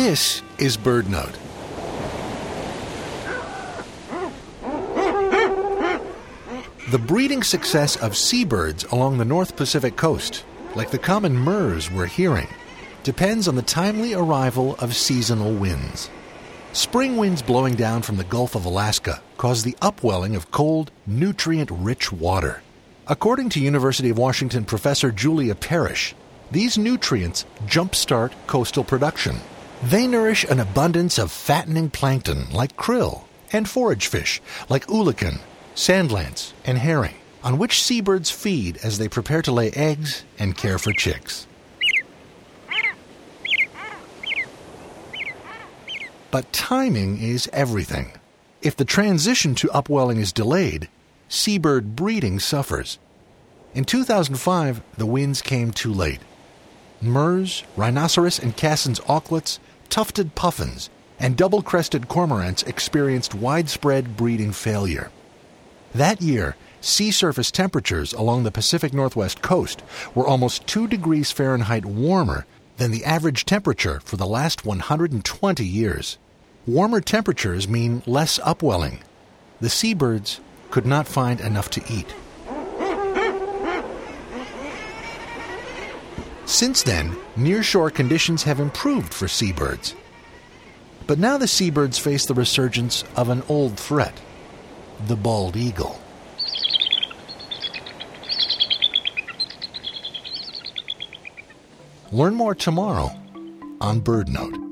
This is BirdNote. The breeding success of seabirds along the North Pacific coast, like the common murres we're hearing, depends on the timely arrival of seasonal winds. Spring winds blowing down from the Gulf of Alaska cause the upwelling of cold, nutrient-rich water. According to University of Washington professor Julia Parrish, these nutrients jumpstart coastal production. They nourish an abundance of fattening plankton like krill and forage fish like oolakan, sandlance, and herring, on which seabirds feed as they prepare to lay eggs and care for chicks. But timing is everything. If the transition to upwelling is delayed, seabird breeding suffers. In 2005, the winds came too late. Murres, rhinoceros and Cassin's auklets, tufted puffins, and double-crested cormorants experienced widespread breeding failure. That year, sea surface temperatures along the Pacific Northwest coast were almost 2 degrees Fahrenheit warmer than the average temperature for the last 120 years. Warmer temperatures mean less upwelling. The seabirds could not find enough to eat. Since then, nearshore conditions have improved for seabirds. But now the seabirds face the resurgence of an old threat, the bald eagle. Learn more tomorrow on BirdNote.